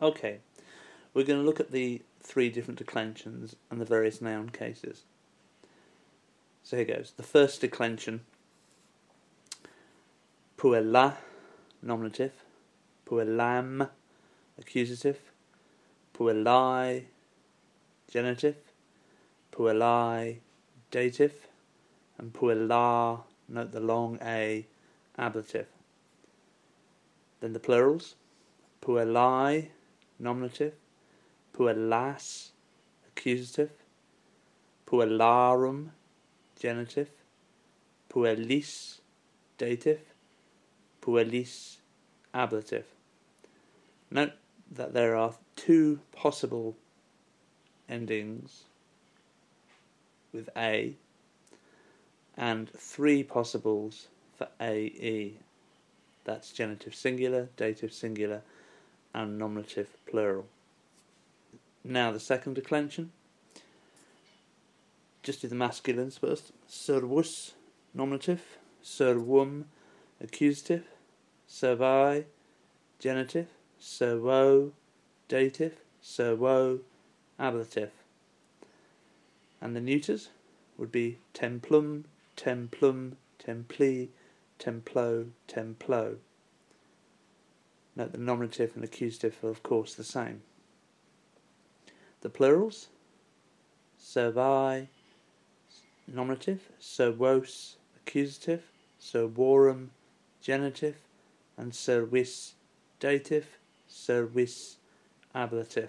Okay, we're going to look at the 3 different declensions and the various noun cases. So here goes. The first declension, puella, nominative, puellam, accusative, puellai, genitive, puellai, dative, and puella, note the long A, ablative. Then the plurals, puellai, nominative, puellas, accusative, puellarum, genitive, puellis, dative, puellis, ablative. Note that there are 2 possible endings with A and 3 possibles for AE. That's genitive singular, dative singular, and nominative plural. Now the second declension. Just do the masculines first. Servus, nominative, servum, accusative, servi, genitive, servo, dative, servo, ablative. And the neuters would be templum, templum, templi, templo, templo. Note the nominative and accusative are of course the same. The plurals, servi, nominative, servos, accusative, servorum, genitive, and servis, dative, servis, ablative.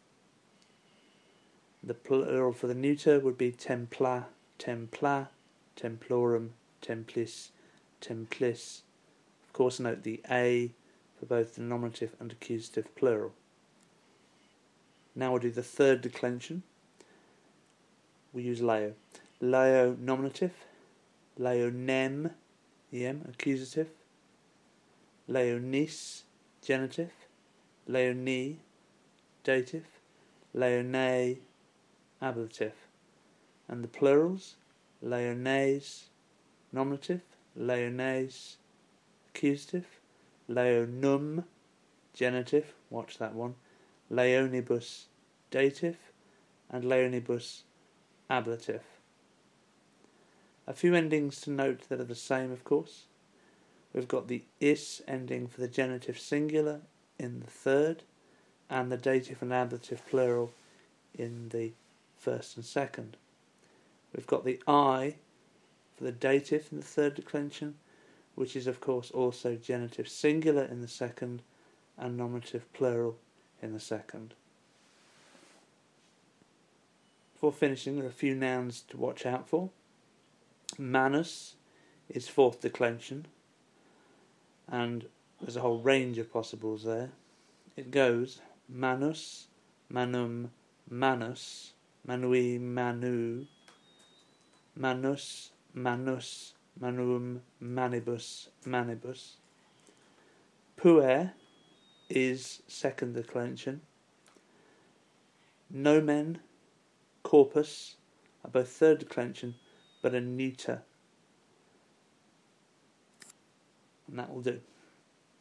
The plural for the neuter would be templa, templa, templorum, templis, templis. Of course, note the A for both the nominative and accusative plural. Now we'll do the third declension. We use leo. Leo nominative, leonem, em, accusative, leonis, genitive, leoni, dative, leone, ablative. And the plurals, leones, nominative, leones, accusative, leonum, genitive, watch that one, leonibus, dative, and leonibus, ablative. A few endings to note that are the same, of course. We've got the is ending for the genitive singular in the third, and the dative and ablative plural in the first and second. We've got the I for the dative in the third declension, which is of course also genitive singular in the second and nominative plural in the second. Before finishing, there are a few nouns to watch out for. Manus is fourth declension, and there's a whole range of possibles there. It goes manus, manum, manus, manui, manu, manus, manus, manuum, manibus, manibus. Puer is second declension. Nomen, corpus are both third declension, but a neuter. And that will do.